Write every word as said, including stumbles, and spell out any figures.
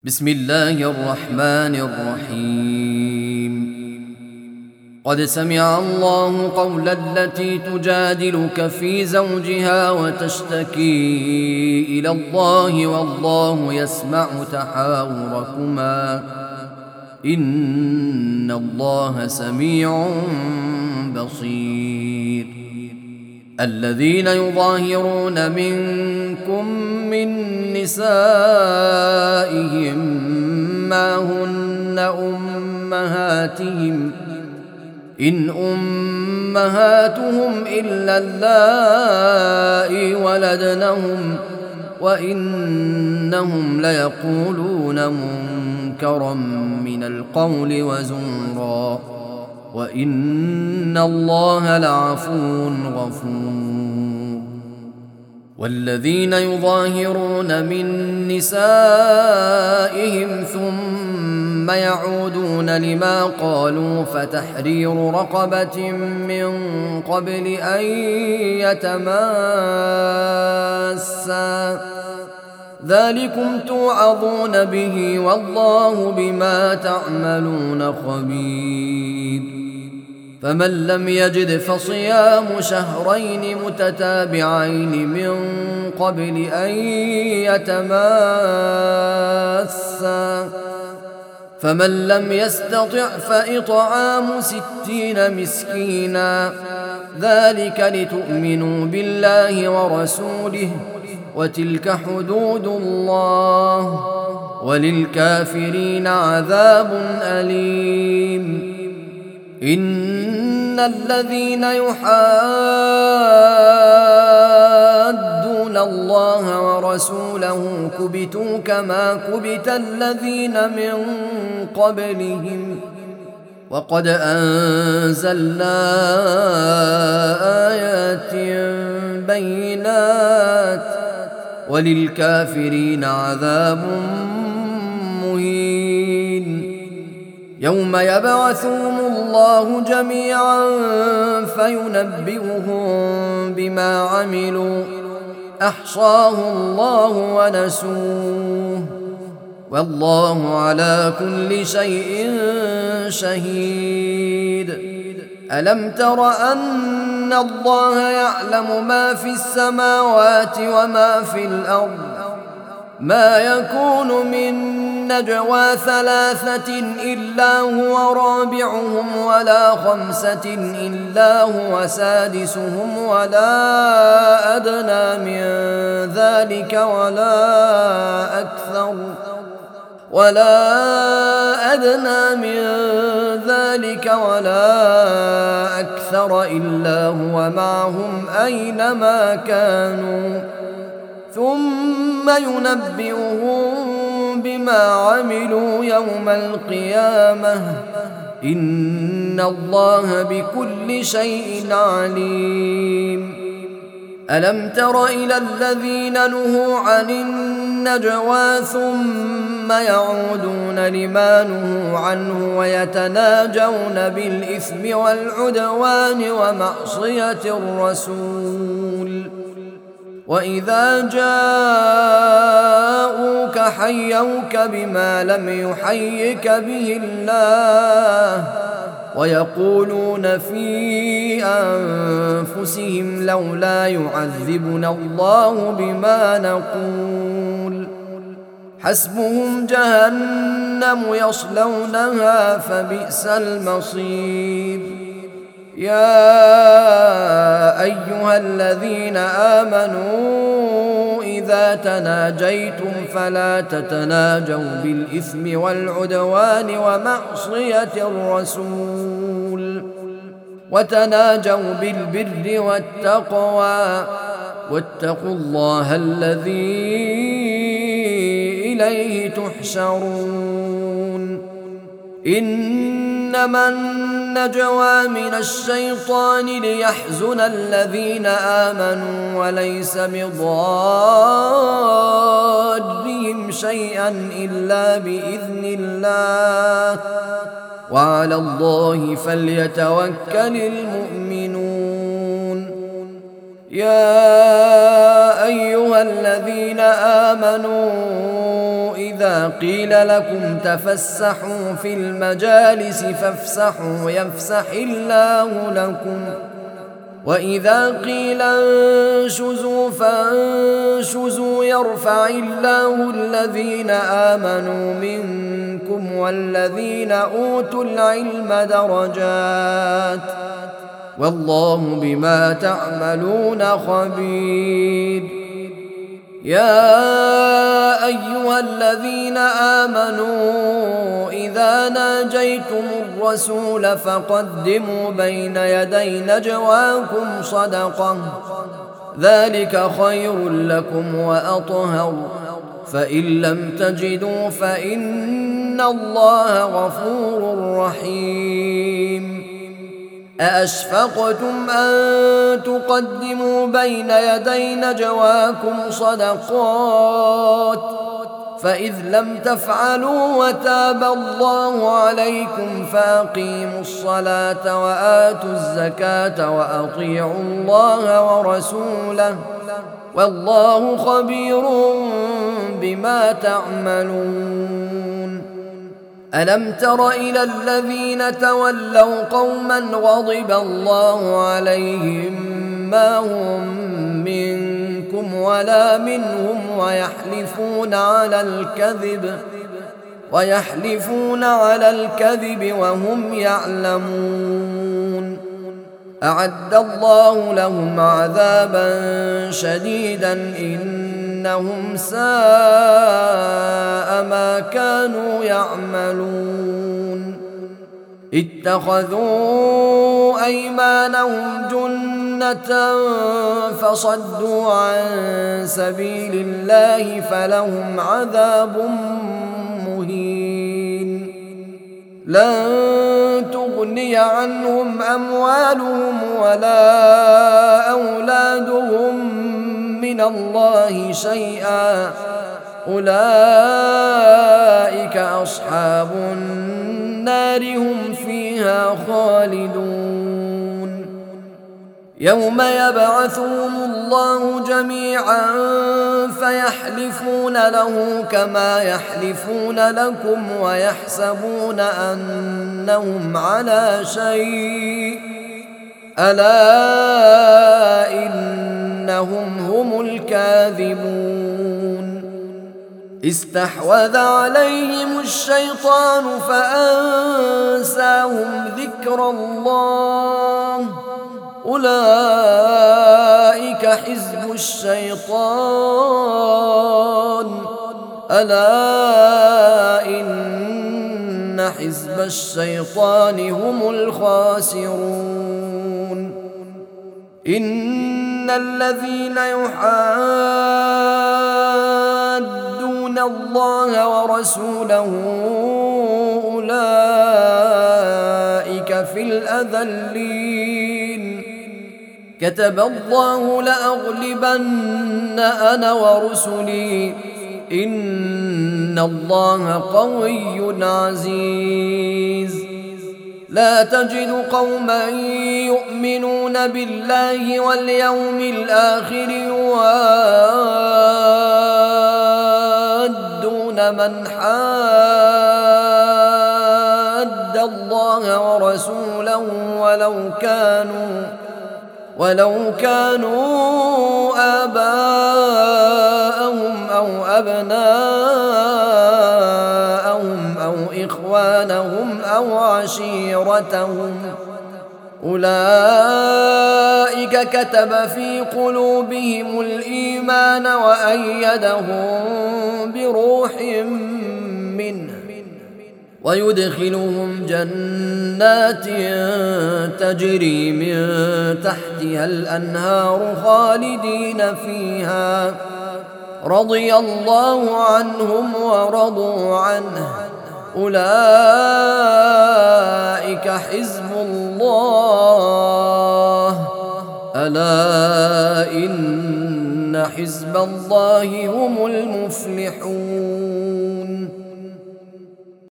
بسم الله الرحمن الرحيم. قد سمع الله قول التي تجادلك في زوجها وتشتكي إلى الله والله يسمع تحاوركما إن الله سميع بصير. الذين يظاهرون منكم من نسائهم ما هن أمهاتهم إن أمهاتهم إلا اللائي ولدنهم وإنهم ليقولون منكرا من القول وزورا وإن الله لعفو غفور. والذين يظاهرون من نسائهم ثم يعودون لما قالوا فتحرير رقبة من قبل أن يتماسا ذلكم توعظون به والله بما تعملون خبير. فمن لم يجد فصيام شهرين متتابعين من قبل أن يتماسا فمن لم يستطع فإطعام ستين مسكينا ذلك لتؤمنوا بالله ورسوله وتلك حدود الله وللكافرين عذاب أليم. إن الذين يحادون الله ورسوله كبتوا كما كبت الذين من قبلهم وقد أنزلنا آيات بينات وللكافرين عذاب مهين. يوم يبعثهم الله جميعا فينبئهم بما عملوا أحصاه الله ونسوه والله على كل شيء شهيد. ألم تر أن الله يعلم ما في السماوات وما في الأرض ما يكون من نجوى ثلاثة إلا هو رابعهم ولا خمسة إلا هو سادسهم ولا أدنى من ذلك ولا أكثر ولا أدنى من ذلك ولا أكثر إلا هو معهم أينما كانوا ثم ينبئهم بما عملوا يوم القيامة إن الله بكل شيء عليم. ألم تر إلى الذين نهوا عن النجوى ثم يعودون لما نهوا عنه ويتناجون بالإثم والعدوان ومعصية الرسول وإذا جاءوك حيوك بما لم يحيك به الله ويقولون في أنفسهم لولا يعذبنا الله بما نقول حسبهم جهنم يصلونها فبئس المصير. يا أيها الذين آمنوا إذا تناجيتم فلا تتناجوا بالإثم والعدوان ومعصية الرسول وتناجوا بالبر والتقوى واتقوا الله الذي إليه تحشرون. إنما النجوى من الشيطان ليحزن الذين آمنوا وليس بضارهم شيئا إلا بإذن الله وعلى الله فليتوكل المؤمنون. يا أيها الذين آمنوا إذا وإذا قيل لكم تفسحوا في المجالس فافسحوا يفسح الله لكم وإذا قيل انشزوا فانشزوا يرفع الله الذين آمنوا منكم والذين أوتوا العلم درجات والله بما تعملون خبير. يا أيها الذين آمنوا إذا ناجيتم الرسول فقدموا بين يدي نجواكم صدقة ذلك خير لكم وأطهر فإن لم تجدوا فإن الله غفور رحيم. أأشفقتم أن تقدموا بين يدي نجواكم صدقات فإذ لم تفعلوا وتاب الله عليكم فأقيموا الصلاة وآتوا الزكاة وأطيعوا الله ورسوله والله خبير بما تعملون. ألم تر إلى الذين تولوا قوما غضب الله عليهم ما هم منكم ولا منهم ويحلفون على الكذب ويحلفون على الكذب وهم يعلمون أعد الله لهم عذابا شديدا إنهم ساء ما كانوا يعملون. اتخذوا أيمانهم جنة فصدوا عن سبيل الله فلهم عذاب مهين. لن تغني عنهم أموالهم ولا أولادهم من الله شيئا أولئك أصحاب النار هم فيها خالدون. يوم يبعثهم الله جميعا فيحلفون له كما يحلفون لكم ويحسبون أنهم على شيء ألا إنهم هم الكاذبون. استحوذ عليهم الشيطان فأنساهم ذكر الله أولئك حزب الشيطان ألا إن حزب الشيطان هم الخاسرون. إن الذين يحادون الله ورسوله أولئك في الأذلين. كتب الله لأغلبن أنا ورسلي إن الله قوي عزيز. لا تجد قوما يؤمنون بالله واليوم الآخر يوادون من حاد الله ورسوله ولو كانوا ولو كانوا آباءهم أو أبناءهم أو إخوانهم أو عشيرتهم أولئك كتب في قلوبهم الإيمان وأيدهم بروح منه ويدخلهم جنات تجري من تحتها الأنهار خالدين فيها رضي الله عنهم ورضوا عنه أولئك حزب الله ألا إن حزب الله هم المفلحون.